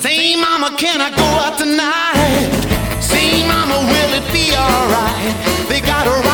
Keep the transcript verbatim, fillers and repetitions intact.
Say, mama, can I go out tonight? Say, mama, will it be alright? They got a